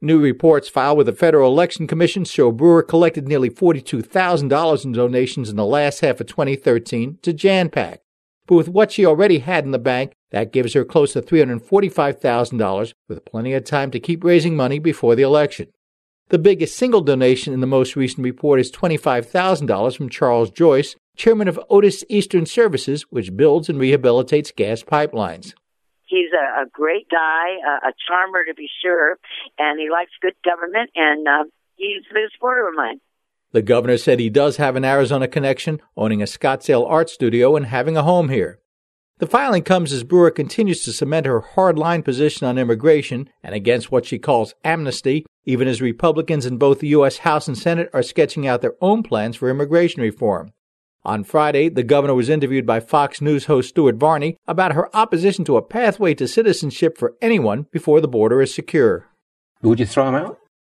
New reports filed with the Federal Election Commission show Brewer collected nearly $42,000 in donations in the last half of 2013 to JanPAC. But with what she already had in the bank, that gives her close to $345,000, with plenty of time to keep raising money before the election. The biggest single donation in the most recent report is $25,000 from Charles Joyce, chairman of Otis Eastern Services, which builds and rehabilitates gas pipelines. He's a great guy, a charmer to be sure, and he likes good government, and he's a big supporter of mine. The governor said he does have an Arizona connection, owning a Scottsdale art studio and having a home here. The filing comes as Brewer continues to cement her hard-line position on immigration and against what she calls amnesty, even as Republicans in both the U.S. House and Senate are sketching out their own plans for immigration reform. On Friday, the governor was interviewed by Fox News host Stuart Varney about her opposition to a pathway to citizenship for anyone before the border is secure. Would you throw him out?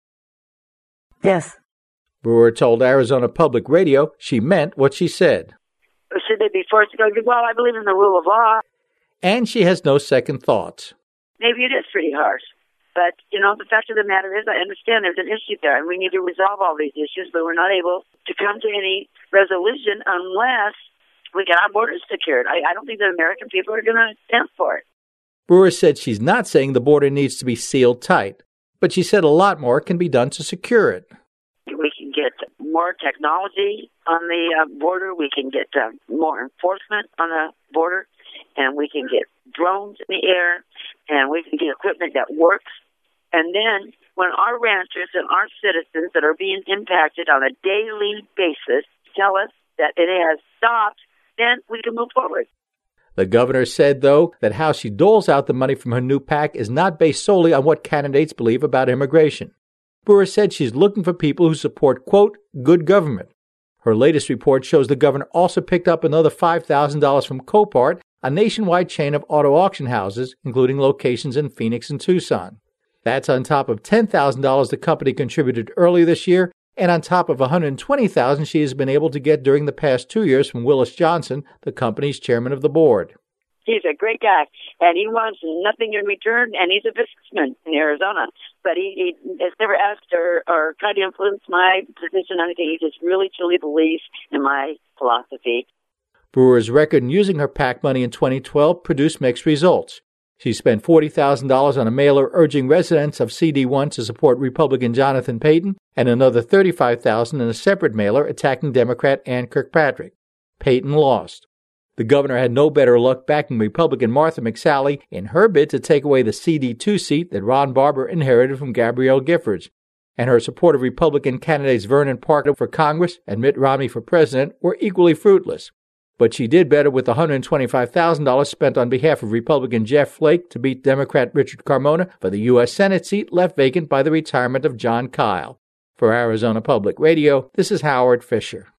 Yes. Brewer told Arizona Public Radio she meant what she said. Should they be forced to go? Well, I believe in the rule of law. And she has no second thoughts. Maybe it is pretty harsh. But, the fact of the matter is, I understand there's an issue there, and we need to resolve all these issues, but we're not able to come to any resolution unless we get our borders secured. I don't think the American people are going to stand for it. Brewer said she's not saying the border needs to be sealed tight, but she said a lot more can be done to secure it. We can get more technology on the border. We can get more enforcement on the border, and we can get drones in the air, and we can get equipment that works. And then when our ranchers and our citizens that are being impacted on a daily basis tell us that it has stopped, then we can move forward. The governor said, though, that how she doles out the money from her new PAC is not based solely on what candidates believe about immigration. Brewer said she's looking for people who support, quote, good government. Her latest report shows the governor also picked up another $5,000 from Copart, a nationwide chain of auto auction houses, including locations in Phoenix and Tucson. That's on top of $10,000 the company contributed earlier this year, and on top of $120,000 she has been able to get during the past 2 years from Willis Johnson, the company's chairman of the board. He's a great guy, and he wants nothing in return, and he's a businessman in Arizona. But he has never asked or tried to influence my position on anything. He just really, truly believes in my philosophy. Brewer's record in using her PAC money in 2012 produced mixed results. She spent $40,000 on a mailer urging residents of CD1 to support Republican Jonathan Payton, and another $35,000 in a separate mailer attacking Democrat Ann Kirkpatrick. Payton lost. The governor had no better luck backing Republican Martha McSally in her bid to take away the CD2 seat that Ron Barber inherited from Gabrielle Giffords. And her support of Republican candidates Vernon Parker for Congress and Mitt Romney for president were equally fruitless. But she did better with the $125,000 spent on behalf of Republican Jeff Flake to beat Democrat Richard Carmona for the U.S. Senate seat left vacant by the retirement of John Kyle. For Arizona Public Radio, this is Howard Fisher.